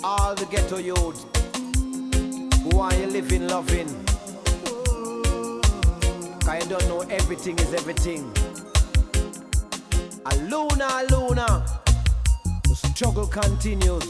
All the ghetto youth who are you living, loving, cause you don't know everything is everything. A Luna, the struggle continues.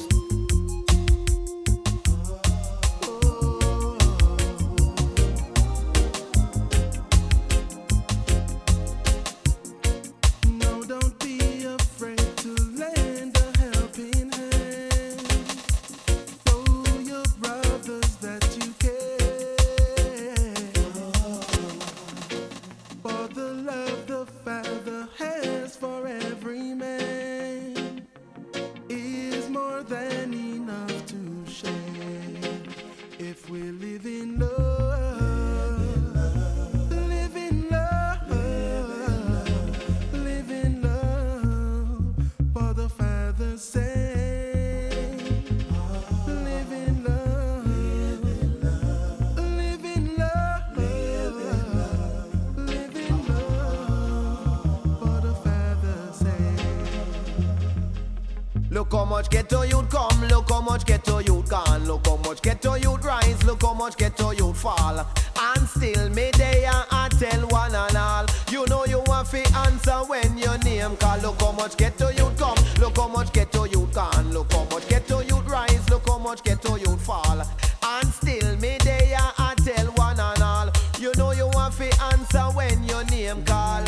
Look how much ghetto youth come, look how much ghetto youth gone, look how much ghetto youth rise, look how much ghetto youth fall. And still me there I tell one and all, you know you want to answer when your name call. Look how much ghetto youth come, look how much ghetto youth gone, look how much ghetto youth rise, look how much ghetto youth fall. And still me there I tell one and all, you know you want to answer when your name call.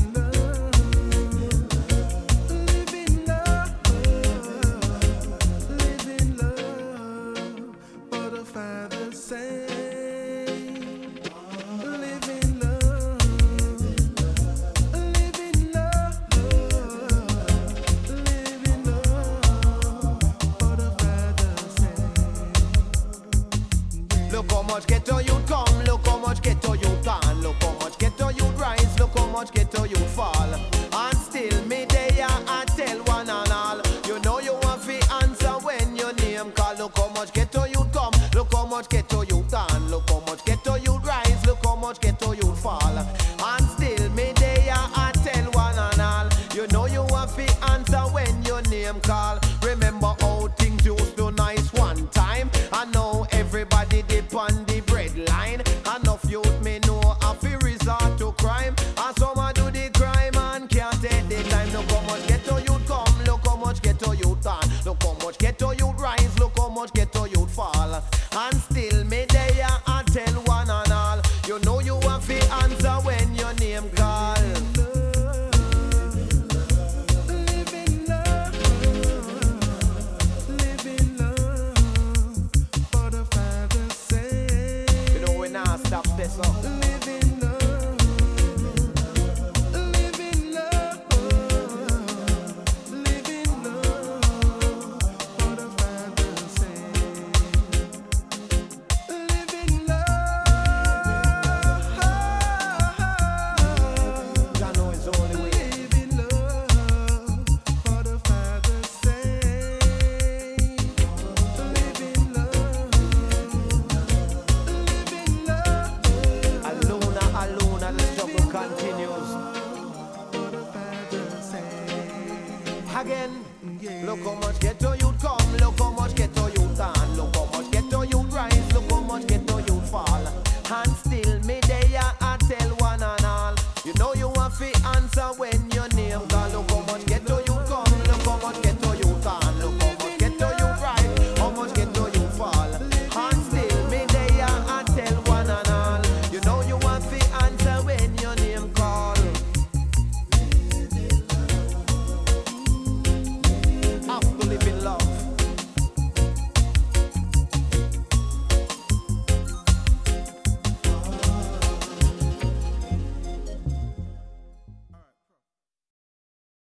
Look how much ghetto youth come, look how much ghetto youth gone, look how much ghetto youth rise, look how much ghetto youth fall. And still me there I tell one and all, you know you want to answer when your name call. Look how much ghetto youth come, look how much ghetto youth gone, look how much ghetto youth rise, look how much ghetto youth fall. And still me there I tell one and all, you know you want to answer when your name call. Remember how things used to nice one time, I know everybody dip on the bread line. Enough youth me know I feel resort to crime, and some a do the crime and can't take the time. Look how much ghetto youth come, look how much ghetto youth gone, look how much ghetto youth rise, look how much ghetto youth fall. And still me there I tell one and all, you know you want to answer when your name call. Stop this up. Living love, living love, living love for the Father's sake. Living love, I know it's the only way. living love for the Father's sake. Living love. Aluna, the struggle continues. Again, look how much ghetto youth come, look how much ghetto youth gone, look how much ghetto youth rise, look how much ghetto youth fall. And still me there I tell one and all, you know you want to answer when